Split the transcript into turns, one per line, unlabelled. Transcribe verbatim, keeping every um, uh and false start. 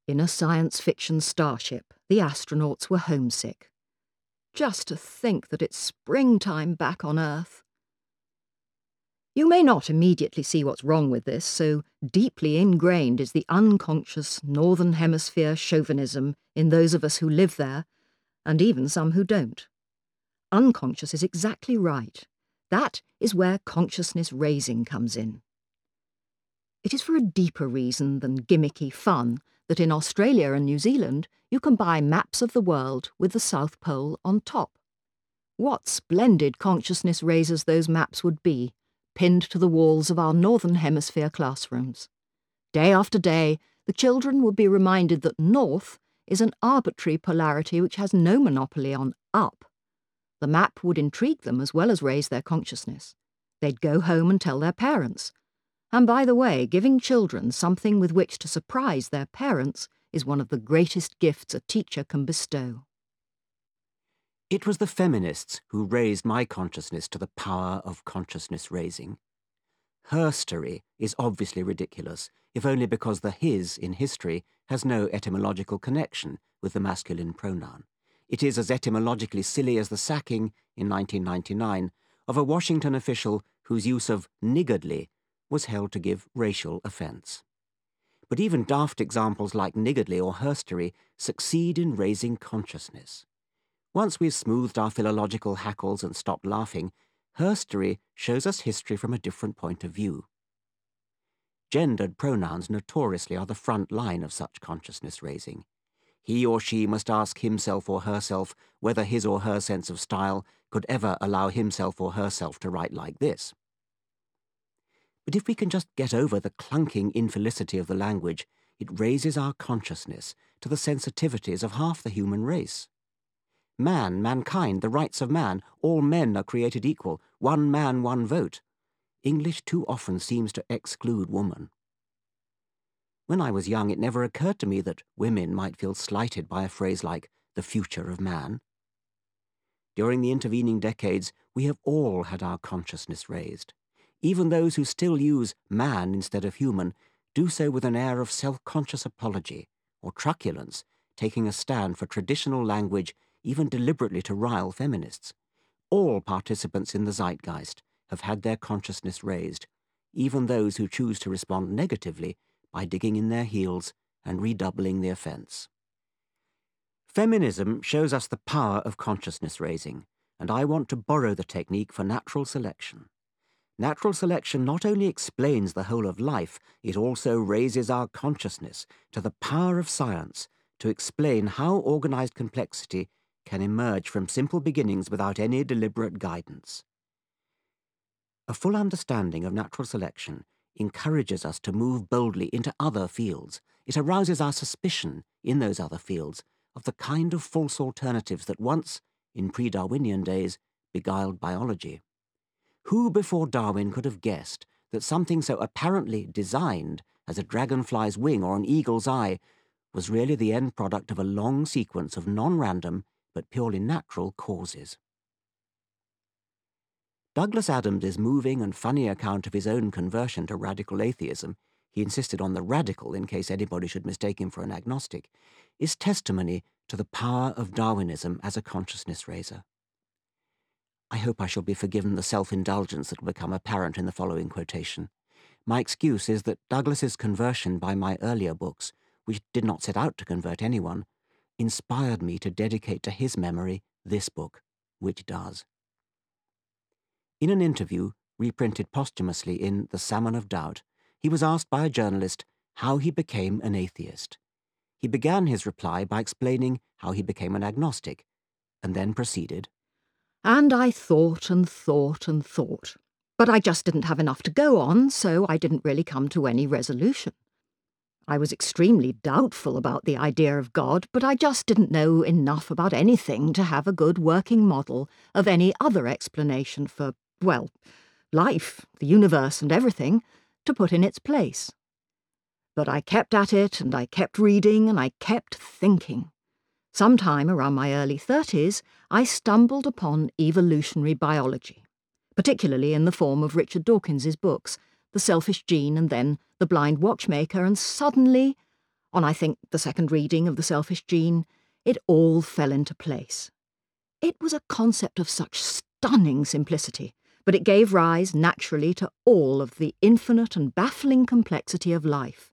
In a science fiction starship, the astronauts were homesick. Just to think that it's springtime back on Earth. You may not immediately see what's wrong with this, so deeply ingrained is the unconscious Northern Hemisphere chauvinism in those of us who live there, and even some who don't. Unconscious is exactly right. That is where consciousness raising comes in. It is for a deeper reason than gimmicky fun that in Australia and New Zealand you can buy maps of the world with the South Pole on top. What splendid consciousness raisers those maps would be, pinned to the walls of our Northern Hemisphere classrooms. Day after day, the children would be reminded that north is an arbitrary polarity which has no monopoly on up. The map would intrigue them as well as raise their consciousness. They'd go home and tell their parents. And by the way, giving children something with which to surprise their parents is one of the greatest gifts a teacher can bestow.
It was the feminists who raised my consciousness to the power of consciousness raising. Herstory is obviously ridiculous, if only because the his in history has no etymological connection with the masculine pronoun. It is as etymologically silly as the sacking, in nineteen ninety-nine, of a Washington official whose use of niggardly was held to give racial offence. But even daft examples like niggardly or herstory succeed in raising consciousness. Once we've smoothed our philological hackles and stopped laughing, herstory shows us history from a different point of view. Gendered pronouns notoriously are the front line of such consciousness raising. He or she must ask himself or herself whether his or her sense of style could ever allow himself or herself to write like this. But if we can just get over the clunking infelicity of the language, it raises our consciousness to the sensitivities of half the human race. Man, mankind, the rights of man, all men are created equal, one man, one vote. English too often seems to exclude woman. When I was young, it never occurred to me that women might feel slighted by a phrase like the future of man. During the intervening decades, we have all had our consciousness raised. Even those who still use man instead of human do so with an air of self-conscious apology or truculence, taking a stand for traditional language even deliberately to rile feminists. All participants in the zeitgeist have had their consciousness raised, even those who choose to respond negatively by digging in their heels and redoubling the offence. Feminism shows us the power of consciousness raising, and I want to borrow the technique for natural selection. Natural selection not only explains the whole of life, it also raises our consciousness to the power of science to explain how organized complexity can emerge from simple beginnings without any deliberate guidance. A full understanding of natural selection encourages us to move boldly into other fields. It arouses our suspicion in those other fields of the kind of false alternatives that once, in pre-Darwinian days, beguiled biology. Who before Darwin could have guessed that something so apparently designed as a dragonfly's wing or an eagle's eye was really the end product of a long sequence of non-random but purely natural causes? Douglas Adams's moving and funny account of his own conversion to radical atheism — he insisted on the radical in case anybody should mistake him for an agnostic — is testimony to the power of Darwinism as a consciousness raiser. I hope I shall be forgiven the self-indulgence that will become apparent in the following quotation. My excuse is that Douglas's conversion by my earlier books, which did not set out to convert anyone, inspired me to dedicate to his memory this book, which does. In an interview, reprinted posthumously in The Salmon of Doubt, he was asked by a journalist how he became an atheist. He began his reply by explaining how he became an agnostic, and then proceeded,
And I thought and thought and thought. But I just didn't have enough to go on, so I didn't really come to any resolution. I was extremely doubtful about the idea of God, but I just didn't know enough about anything to have a good working model of any other explanation for, well, life, the universe and everything, to put in its place. But I kept at it, and I kept reading, and I kept thinking. Sometime around my early thirties, I stumbled upon evolutionary biology, particularly in the form of Richard Dawkins's books, The Selfish Gene and then The Blind Watchmaker, and suddenly On, I think, the second reading of The Selfish Gene, it all fell into place. It was a concept of such stunning simplicity, but it gave rise, naturally, to all of the infinite and baffling complexity of life.